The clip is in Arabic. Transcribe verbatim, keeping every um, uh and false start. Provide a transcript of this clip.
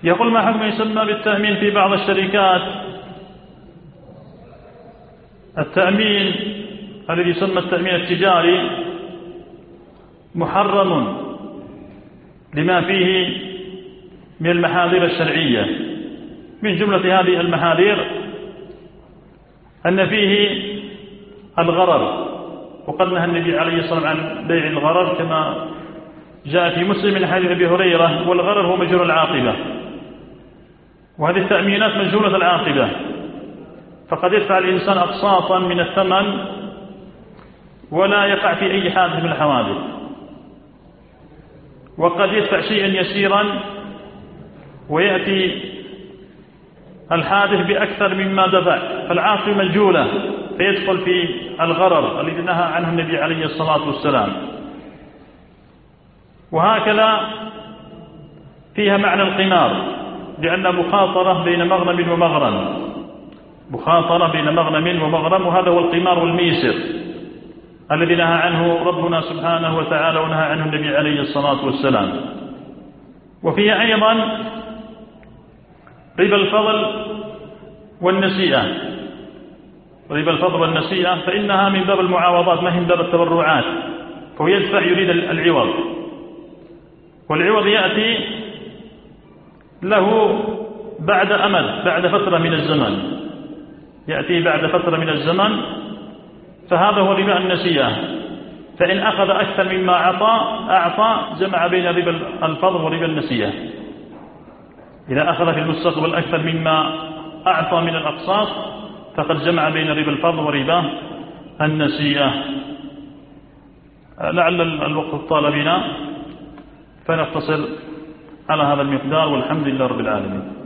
يقول: ما حكم يسمى بالتأمين في بعض الشركات؟ التأمين الذي يسمى التأمين التجاري محرم لما فيه من المحاذير الشرعية. من جملة هذه المحاذير أن فيه الغرر، وقد نهى النبي عليه الصلاة والسلام عن بيع الغرر كما جاء في مسلم من حديث أبي هريرة: والغرر هو مجهول العاقبة. وهذه التأمينات مجهولة العاقبة، فقد يدفع الإنسان أقساطا من الثمن ولا يقع في أي حادث من الحوادث، وقد يدفع شيئا يسيرا ويأتي الحادث بأكثر مما دفع، فالعاقبة مجهولة فيدخل في الغرر الذي نهى عنه النبي عليه الصلاة والسلام. وهكذا فيها معنى القمار، لأن مخاطرة بين مغنم ومغرم، مخاطرة بين مغنم ومغرم، وهذا هو القمار والميسر الذي نهى عنه ربنا سبحانه وتعالى ونهى عنه النبي عليه الصلاة والسلام. وفيها أيضا ربا الفضل والنسيئة، ربا الفضل والنسيئة فإنها من باب المعاوضات ما هي من باب التبرعات، فهو يدفع يريد العوض، والعوض يأتي له بعد أمد، بعد فترة من الزمن، يأتي بعد فترة من الزمن، فهذا هو ربا النسيئة. فإن أخذ أكثر مما أعطى أعطى جمع بين ربا الفضل وربا النسيئة. إذا أخذ في المستقبل أكثر مما أعطى من الأقساط فقد جمع بين ربا الفضل وربا النسيئة. لعل الوقت طال بنا، فنقتصر على هذا المقدار، والحمد لله رب العالمين.